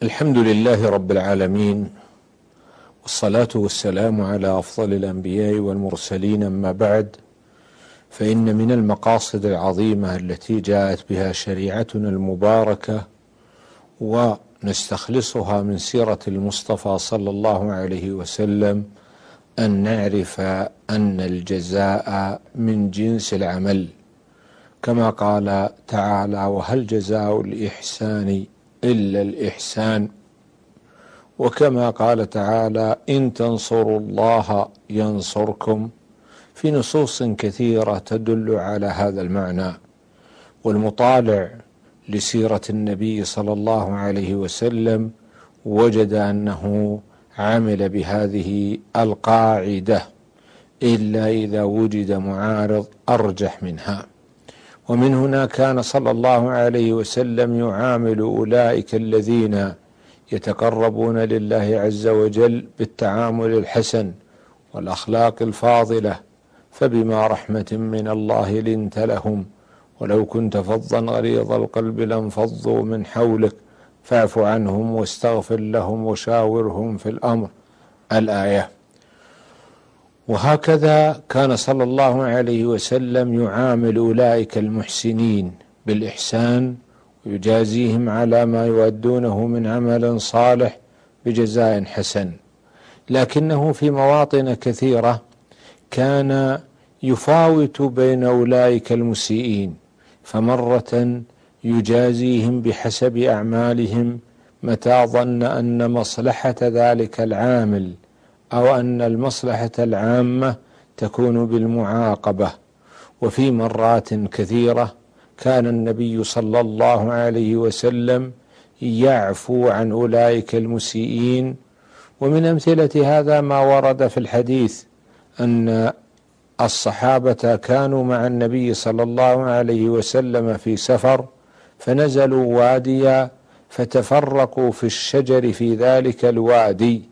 الحمد لله رب العالمين، والصلاة والسلام على أفضل الأنبياء والمرسلين، أما بعد، فإن من المقاصد العظيمة التي جاءت بها شريعتنا المباركة ونستخلصها من سيرة المصطفى صلى الله عليه وسلم أن نعرف أن الجزاء من جنس العمل، كما قال تعالى: وهل جزاء الإحسان إلا الإحسان. وكما قال تعالى: إن تنصروا الله ينصركم، في نصوص كثيرة تدل على هذا المعنى. والمطالع لسيرة النبي صلى الله عليه وسلم وجد أنه عمل بهذه القاعدة إلا إذا وجد معارض أرجح منها. ومن هنا كان صلى الله عليه وسلم يعامل أولئك الذين يتقربون لله عز وجل بالتعامل الحسن والأخلاق الفاضلة، فبما رحمة من الله لنت لهم، ولو كنت فظا غليظ القلب لانفضوا من حولك، فاعف عنهم واستغفر لهم وشاورهم في الأمر، الآية. وهكذا كان صلى الله عليه وسلم يعامل أولئك المحسنين بالإحسان، ويجازيهم على ما يؤدونه من عمل صالح بجزاء حسن. لكنه في مواطن كثيرة كان يفاوت بين أولئك المسيئين، فمرة يجازيهم بحسب أعمالهم متى ظن أن مصلحة ذلك العامل أو أن المصلحة العامة تكون بالمعاقبة. وفي مرات كثيرة كان النبي صلى الله عليه وسلم يعفو عن أولئك المسيئين. ومن أمثلة هذا ما ورد في الحديث أن الصحابة كانوا مع النبي صلى الله عليه وسلم في سفر، فنزلوا واديا فتفرقوا في الشجر في ذلك الوادي،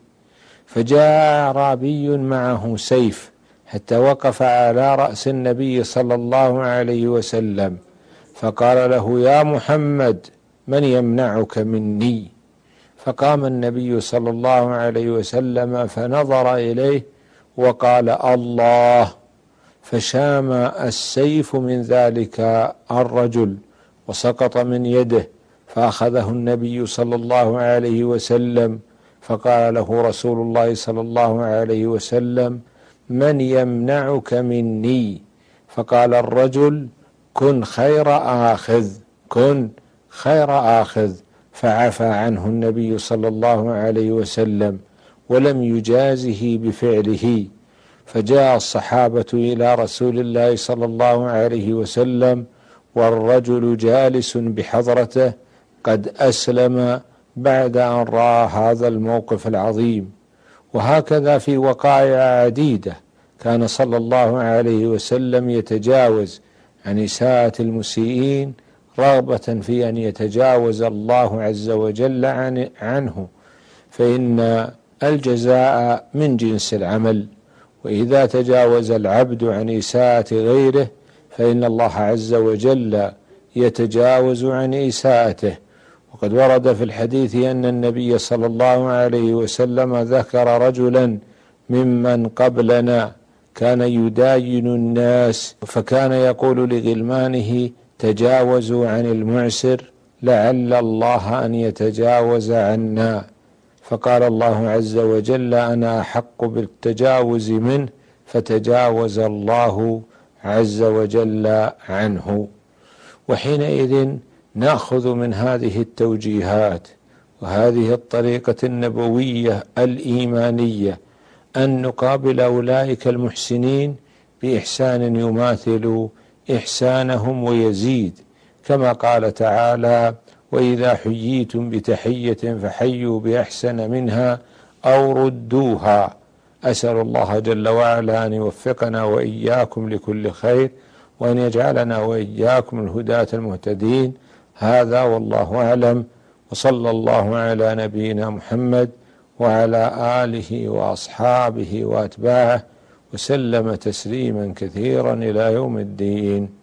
فجاء أعرابي معه سيف حتى وقف على رأس النبي صلى الله عليه وسلم، فقال له: يا محمد، من يمنعك مني؟ فقام النبي صلى الله عليه وسلم فنظر إليه وقال: الله. فشام السيف من ذلك الرجل وسقط من يده، فأخذه النبي صلى الله عليه وسلم، فقال له رسول الله صلى الله عليه وسلم: من يمنعك مني؟ فقال الرجل: كن خير آخذ، كن خير آخذ. فعفى عنه النبي صلى الله عليه وسلم ولم يجازه بفعله. فجاء الصحابة إلى رسول الله صلى الله عليه وسلم والرجل جالس بحضرته قد أسلم بعد أن رأى هذا الموقف العظيم. وهكذا في وقائع عديدة كان صلى الله عليه وسلم يتجاوز عن إساءة المسيئين رغبة في أن يتجاوز الله عز وجل عنه، فإن الجزاء من جنس العمل، وإذا تجاوز العبد عن إساءة غيره فإن الله عز وجل يتجاوز عن إساءته. وقد ورد في الحديث أن النبي صلى الله عليه وسلم ذكر رجلا ممن قبلنا كان يداين الناس، فكان يقول لغلمانه: تجاوزوا عن المعسر لعل الله أن يتجاوز عنا. فقال الله عز وجل: أنا أحق بالتجاوز منه، فتجاوز الله عز وجل عنه. وحينئذ نأخذ من هذه التوجيهات وهذه الطريقة النبوية الإيمانية أن نقابل أولئك المحسنين بإحسان يماثل إحسانهم ويزيد، كما قال تعالى: وإذا حييتم بتحية فحيوا بأحسن منها أو ردوها. أسأل الله جل وعلا أن يوفقنا وإياكم لكل خير، وأن يجعلنا وإياكم الهداة المهتدين. هذا والله أعلم، وصلى الله على نبينا محمد وعلى آله وأصحابه وأتباعه وسلم تسليما كثيرا إلى يوم الدين.